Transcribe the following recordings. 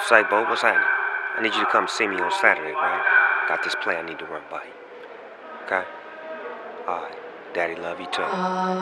Psycho, what's happening? I need you to come see me on Saturday, right? Got this play I need to run by you. Okay? Alright. Daddy love you too.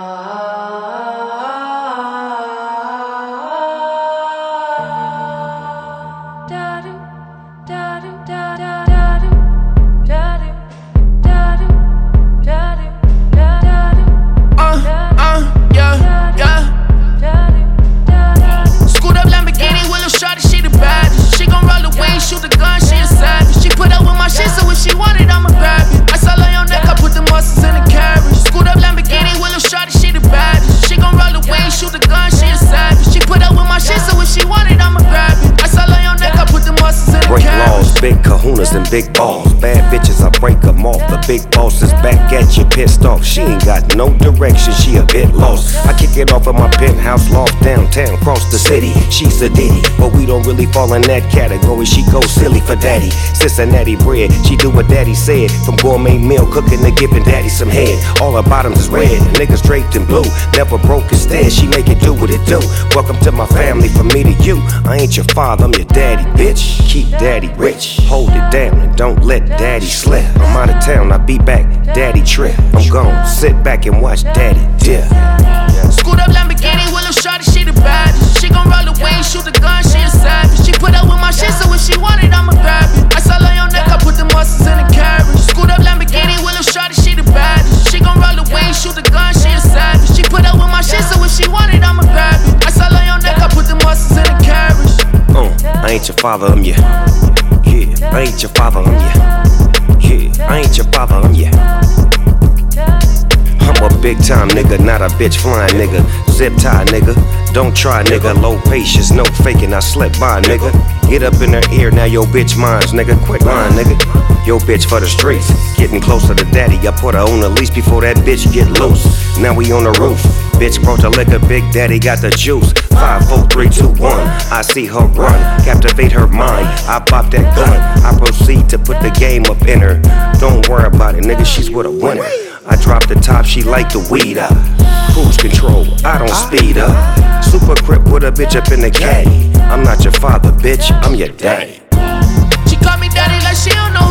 Shoot the gun, she a savage. She put up with my shit, so if she want it, I'ma grab it. Ice all on your neck, I put the muscles in the carriage. Scoot up Lamborghini, with a shorty, she the baddest. She gon' roll away, shoot the gun, she a savage. She put up with my shit, so if she want it, I'ma grab it. Ice all on your neck, I put the muscles in the break carriage. Laws, big kahunas and big balls. Bad bitches, I break them off. The big boss is back at you, pissed off. She ain't got no direction, she a bit lost. I kick it off of my penthouse loft downtown, cross the city. She's a ditty, but we don't really fall in that category. She goes silly for daddy. Cincinnati bread, she do what daddy said. From gourmet meal cooking to giving daddy some head. All her bottoms is red, niggas draped in blue. Never broke instead, she make it do what it do. Welcome to my family, from me to you. I ain't your father, I'm your daddy, bitch. Keep daddy rich, hold it down and don't let daddy slip. I'm out of town, I'll be back, daddy trip. I'm gone, sit back and watch daddy dip. Scoot up Lamborghini, with a shorty, she the baddest. She gon' roll away, shoot the gun, she a savage. She put up with my shit, so if she want it, I'ma grab it. Ice all on your neck, I put the muscles in the carriage. Scoot up Lamborghini, with a shorty, she the baddest. She gon' roll away, shoot the gun, she a savage. She put up with my shit, so if she want it, I'ma grab it. Ice all on your neck, I put the muscles in the carriage. I ain't your father, I'm your. Yeah, I ain't your father, I'm your. Yeah, I ain't your father, I'm your. I'm a big time nigga, not a bitch flying nigga. Zip tie nigga, don't try nigga. Low patience, no faking, I slip by nigga. Get up in her ear, now your bitch mine's nigga. Quit lying nigga, yo bitch for the streets. Getting closer to daddy, I put her on the leash before that bitch get loose. Now we on the roof, bitch brought the liquor, big daddy got the juice. 5, 4, 3, 2, 1, I see her run, captivate her mind. I pop that gun, I proceed to put the game up in her. Don't worry about it nigga, she's with a winner. I drop the top, she like the weed up. Cruise control, I don't speed up. Super crip with a bitch up in the caddy. I'm not your father, bitch, I'm your daddy. She call me daddy like she don't know